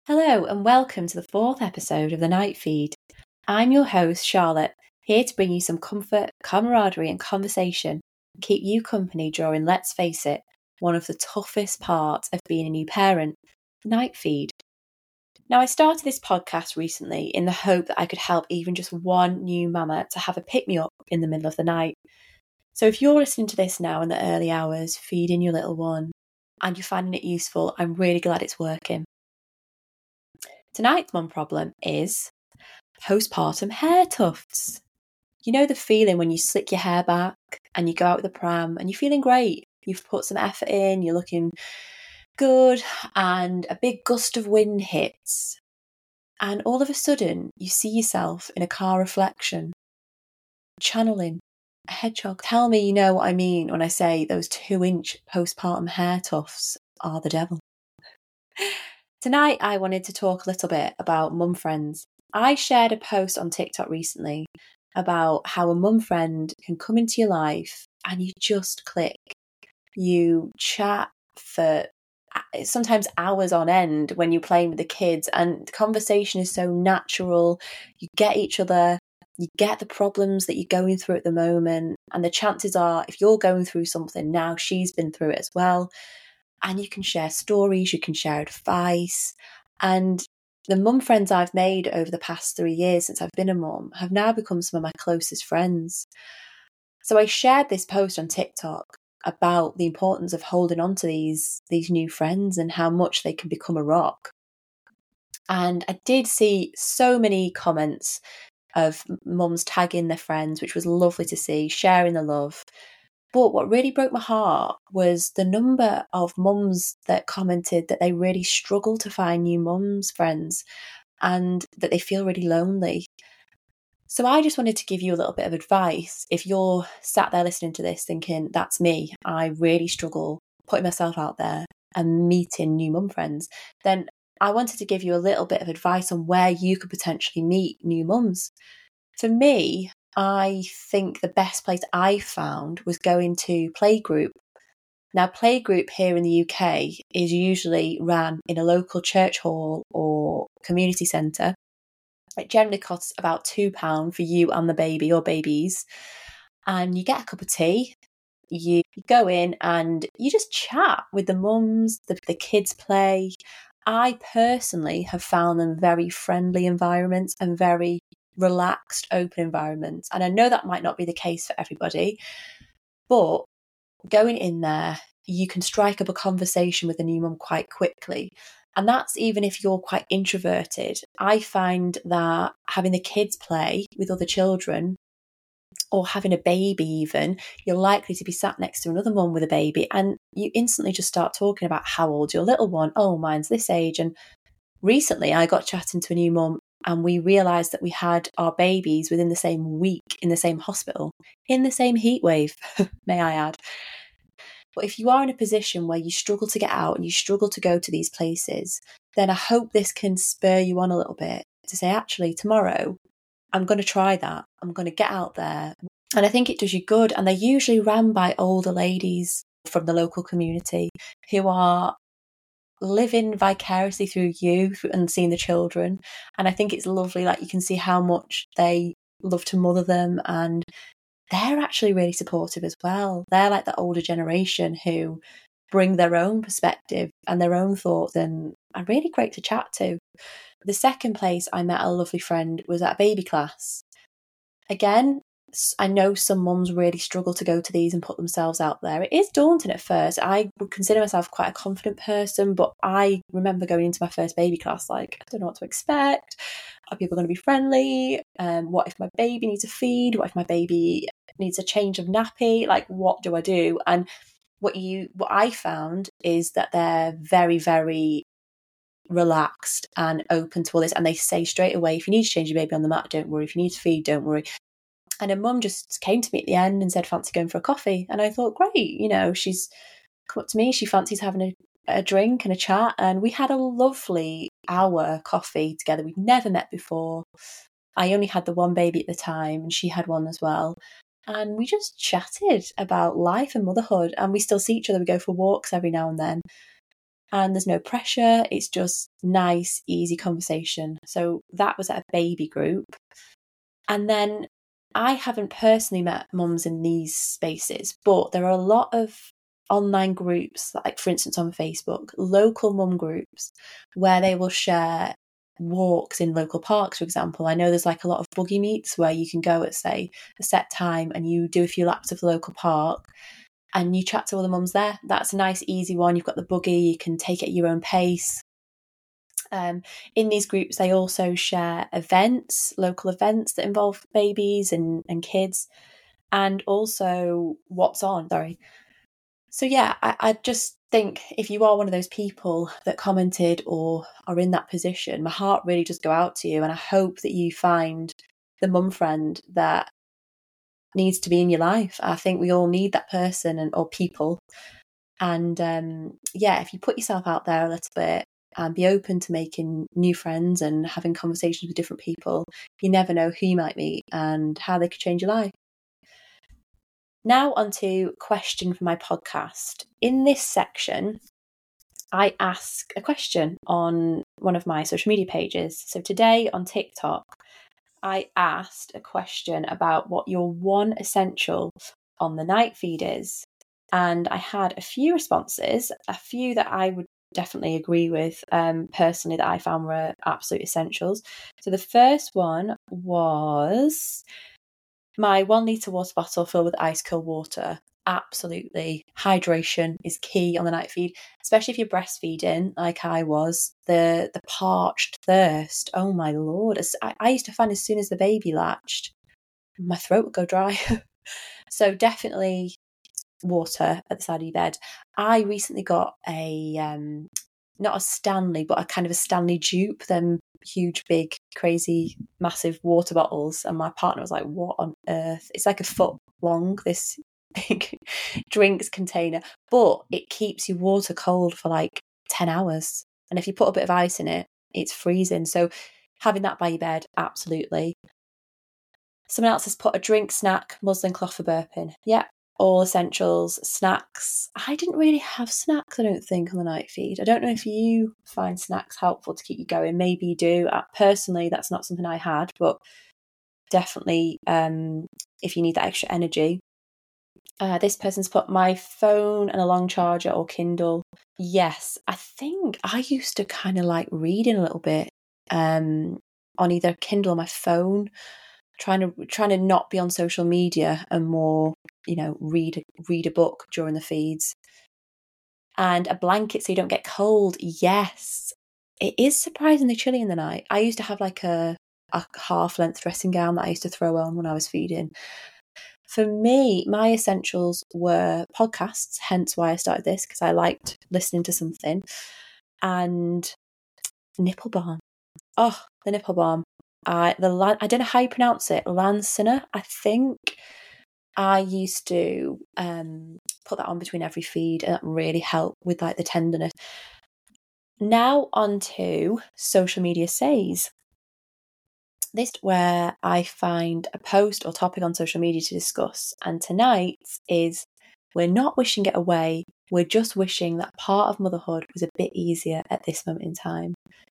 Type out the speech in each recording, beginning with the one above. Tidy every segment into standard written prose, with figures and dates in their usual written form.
Hello and welcome to the fourth episode of The Night Feed. I'm your host, Charlotte, here to bring you some comfort, camaraderie and conversation and keep you company during, let's face it, one of the toughest parts of being a new parent, The Night Feed. Now, I started this podcast recently in the hope that I could help even just one new mama to have a pick-me-up in the middle of the night. So if you're listening to this now in the early hours, feeding your little one, and you're finding it useful, I'm really glad it's working. Tonight's mum problem is postpartum hair tufts. You know the feeling when you slick your hair back and you go out with the pram and you're feeling great. You've put some effort in, you're looking good, and a big gust of wind hits. And all of a sudden, you see yourself in a car reflection, channeling a hedgehog. Tell me you know what I mean when I say those 2-inch postpartum hair tufts are the devil. Tonight, I wanted to talk a little bit about mum friends. I shared a post on TikTok recently about how a mum friend can come into your life and you just click. You chat for sometimes hours on end when you're playing with the kids, and the conversation is so natural. You get each other, you get the problems that you're going through at the moment, and the chances are if you're going through something now, she's been through it as well. And you can share stories, you can share advice. And the mum friends I've made over the past 3 years since I've been a mum have now become some of my closest friends. So I shared this post on TikTok about the importance of holding on to these new friends and how much they can become a rock. And I did see so many comments of mums tagging their friends, which was lovely to see, sharing the love. But what really broke my heart was the number of mums that commented that they really struggle to find new mums friends and that they feel really lonely. So I just wanted to give you a little bit of advice. If you're sat there listening to this thinking, that's me, I really struggle putting myself out there and meeting new mum friends, then I wanted to give you a little bit of advice on where you could potentially meet new mums. For me, I think the best place I found was going to playgroup. Now, playgroup here in the UK is usually run in a local church hall or community centre. It generally costs about £2 for you and the baby or babies. And you get a cup of tea. You go in and you just chat with the mums, the kids play. I personally have found them very friendly environments and very relaxed, open environments. And I know that might not be the case for everybody, but going in there, you can strike up a conversation with a new mum quite quickly. And that's even if you're quite introverted. I find that having the kids play with other children or having a baby even, you're likely to be sat next to another mum with a baby and you instantly just start talking about how old's your little one. Oh, mine's this age. And recently I got chatting to a new mum and we realised that we had our babies within the same week in the same hospital, in the same heat wave, may I add. But if you are in a position where you struggle to get out and you struggle to go to these places, then I hope this can spur you on a little bit to say, actually, tomorrow, I'm going to try that. I'm going to get out there. And I think it does you good. And they're usually run by older ladies from the local community who are living vicariously through you and seeing the children. And I think it's lovely, like you can see how much they love to mother them, and they're actually really supportive as well. They're like the older generation who bring their own perspective and their own thoughts and are really great to chat to. The second place I met a lovely friend was at a baby class. Again, I know some mums really struggle to go to these and put themselves out there. It is daunting at first. I would consider myself quite a confident person, but I remember going into my first baby class like, I don't know what to expect. Are people going to be friendly? What if my baby needs a feed? What if my baby needs a change of nappy? Like, what do I do? And what I found is that they're very, very relaxed and open to all this, and they say straight away, if you need to change your baby on the mat, don't worry. If you need to feed, don't worry. And a mum just came to me at the end and said, fancy going for a coffee? And I thought, great, she's come up to me, she fancies having a drink and a chat, and we had a lovely hour coffee together. We'd never met before. I only had the one baby at the time and she had one as well. And we just chatted about life and motherhood, and we still see each other. We go for walks every now and then. and there's no pressure. It's just nice, easy conversation. So that was at a baby group. And then I haven't personally met mums in these spaces, but there are a lot of online groups, like for instance on Facebook, local mum groups, where they will share walks in local parks, for example. I know there's like a lot of buggy meets where you can go at, say, a set time and you do a few laps of the local park and you chat to all the mums there. That's a nice, easy one. You've got the buggy, you can take it at your own pace. In these groups, they also share events, local events that involve babies and kids, and also what's on. So yeah, I just think if you are one of those people that commented or are in that position, my heart really does go out to you, and I hope that you find the mum friend that needs to be in your life. I think we all need that person or people. And yeah, if you put yourself out there a little bit and be open to making new friends and having conversations with different people, you never know who you might meet and how they could change your life. Now on to question for my podcast. In this section, I ask a question on one of my social media pages. So today on TikTok, I asked a question about what your one essential on the night feed is. And I had a few responses, a few that I would definitely agree with personally that I found were absolute essentials. So the first one was my 1 litre water bottle filled with ice cold water. Absolutely. Hydration is key on the night feed, especially if you're breastfeeding like I was. The parched thirst, oh my Lord. I used to find as soon as the baby latched, my throat would go dry. So definitely water at the side of your bed. I recently got a not a Stanley, but a kind of a Stanley dupe, them huge, big, crazy, massive water bottles. And my partner was like, what on earth? It's like a foot long, this big drinks container, but it keeps your water cold for like 10 hours. And if you put a bit of ice in it, it's freezing. So having that by your bed, absolutely. Someone else has put a drink, snack, muslin cloth for burping. Yeah, all essentials. Snacks. I didn't really have snacks, I don't think, on the night feed. I don't know if you find snacks helpful to keep you going. Maybe you do. Personally, that's not something I had, but definitely if you need that extra energy. This person's put my phone and a long charger or Kindle. Yes, I think I used to kind of like reading a little bit on either Kindle or my phone, trying to not be on social media and more, read a book during the feeds. And a blanket so you don't get cold. Yes, it is surprisingly chilly in the night. I used to have like a half-length dressing gown that I used to throw on when I was feeding. For me, my essentials were podcasts, hence why I started this, because I liked listening to something, and nipple balm. Oh, the nipple balm. I don't know how you pronounce it, Lansina, I think. I used to put that on between every feed, and that really helped with like the tenderness. Now on to social media says. This is where I find a post or topic on social media to discuss. And tonight is, we're not wishing it away. We're just wishing that part of motherhood was a bit easier at this moment in time.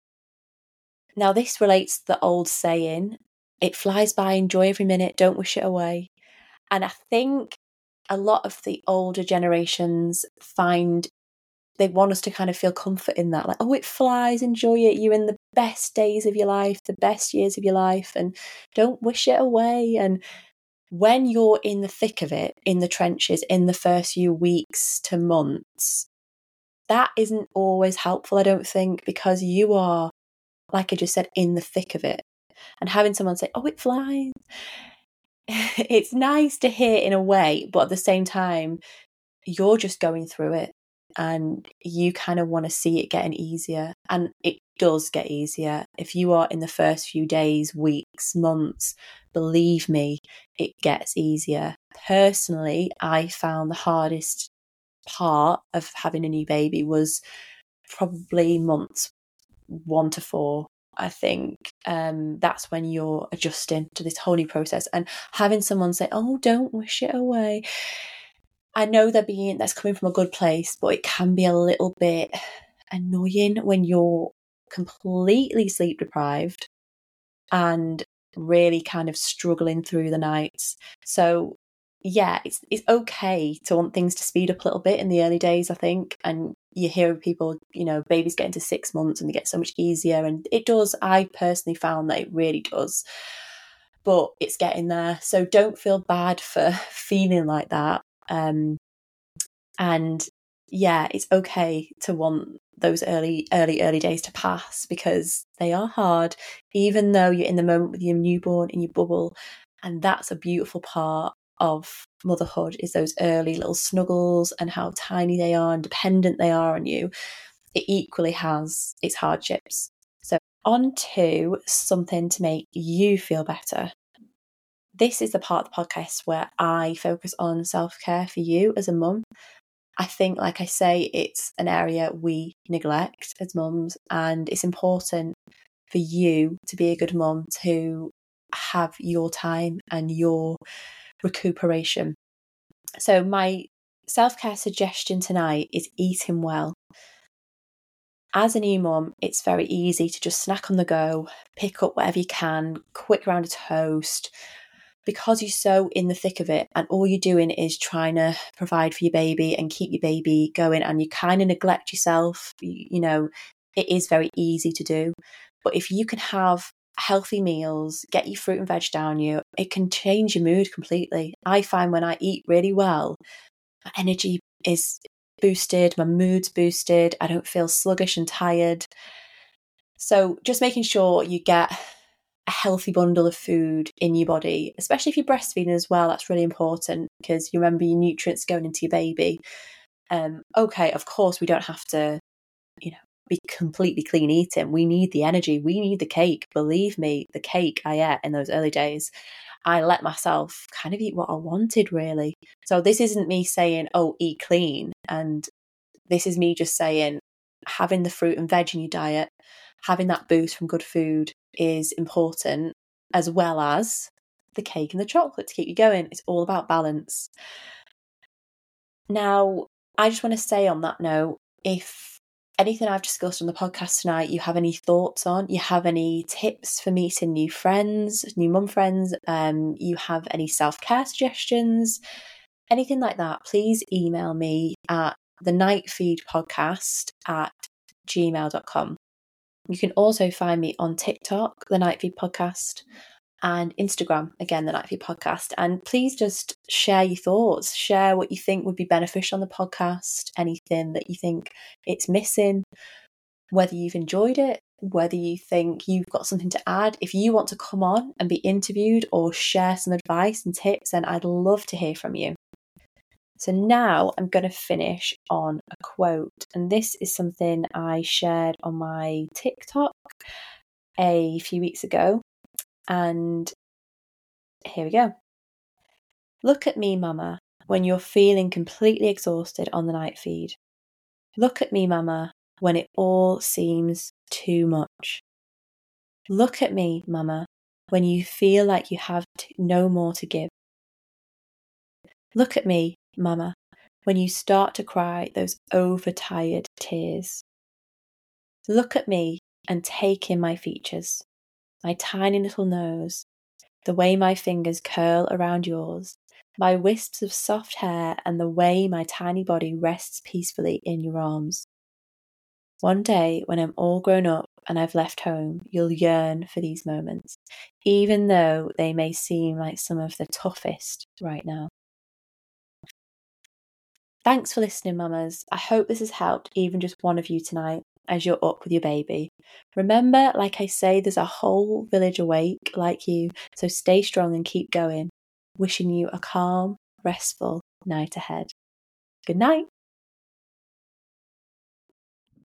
Now, this relates to the old saying, it flies by, enjoy every minute, don't wish it away. And I think a lot of the older generations they want us to kind of feel comfort in that, like, oh, it flies, enjoy it, you're in the best days of your life, the best years of your life, and don't wish it away. And when you're in the thick of it, in the trenches, in the first few weeks to months, that isn't always helpful, I don't think, because you are, like I just said, in the thick of it. And having someone say, oh, it flies, it's nice to hear in a way, but at the same time, you're just going through it. And you kind of want to see it getting easier. And it does get easier. If you are in the first few days, weeks, months, believe me, it gets easier. Personally, I found the hardest part of having a new baby was probably months 1 to 4. I think that's when you're adjusting to this whole new process. And having someone say, oh, don't wish it away. I know that's coming from a good place, but it can be a little bit annoying when you're completely sleep deprived and really kind of struggling through the nights. So yeah, it's okay to want things to speed up a little bit in the early days, I think. And you hear of people, babies get into 6 months and they get so much easier, and it does. I personally found that it really does, but it's getting there. So don't feel bad for feeling like that. And yeah, it's okay to want those early days to pass, because they are hard, even though you're in the moment with your newborn in your bubble. And that's a beautiful part of motherhood, is those early little snuggles and how tiny they are and dependent they are on you. It equally has its hardships. So on to something to make you feel better. This is the part of the podcast where I focus on self-care for you as a mum. I think, like I say, it's an area we neglect as mums, and it's important for you to be a good mum, to have your time and your recuperation. So my self-care suggestion tonight is eating well. As a new mum, it's very easy to just snack on the go, pick up whatever you can, quick round of toast, because you're so in the thick of it and all you're doing is trying to provide for your baby and keep your baby going, and you kind of neglect yourself. It is very easy to do. But if you can have healthy meals, get your fruit and veg down you, it can change your mood completely. I find when I eat really well, my energy is boosted, my mood's boosted, I don't feel sluggish and tired. So just making sure you get a healthy bundle of food in your body, especially if you're breastfeeding as well. That's really important, because you remember your nutrients going into your baby. Okay, of course, we don't have to, be completely clean eating. We need the energy. We need the cake. Believe me, the cake I ate in those early days, I let myself kind of eat what I wanted, really. So this isn't me saying, oh, eat clean. And this is me just saying, having the fruit and veg in your diet, having that boost from good food is important, as well as the cake and the chocolate to keep you going. It's all about balance. Now, I just want to say on that note, if anything I've discussed on the podcast tonight, you have any thoughts on, you have any tips for meeting new friends, new mum friends, you have any self-care suggestions, anything like that, please email me at thenightfeedpodcast@gmail.com. You can also find me on TikTok, The Night Feed Podcast, and Instagram, again, The Night Feed Podcast. And please just share your thoughts, share what you think would be beneficial on the podcast, anything that you think it's missing, whether you've enjoyed it, whether you think you've got something to add. If you want to come on and be interviewed or share some advice and tips, then I'd love to hear from you. So now I'm going to finish on a quote, and this is something I shared on my TikTok a few weeks ago, and here we go. Look at me, Mama, when you're feeling completely exhausted on the night feed. Look at me, Mama, when it all seems too much. Look at me, Mama, when you feel like you have no more to give. Look at me, Mama, when you start to cry those overtired tears. Look at me and take in my features, my tiny little nose, the way my fingers curl around yours, my wisps of soft hair, and the way my tiny body rests peacefully in your arms. One day, when I'm all grown up and I've left home, you'll yearn for these moments, even though they may seem like some of the toughest right now. Thanks for listening, mamas. I hope this has helped even just one of you tonight as you're up with your baby. Remember, like I say, there's a whole village awake like you, so stay strong and keep going. Wishing you a calm, restful night ahead. Good night.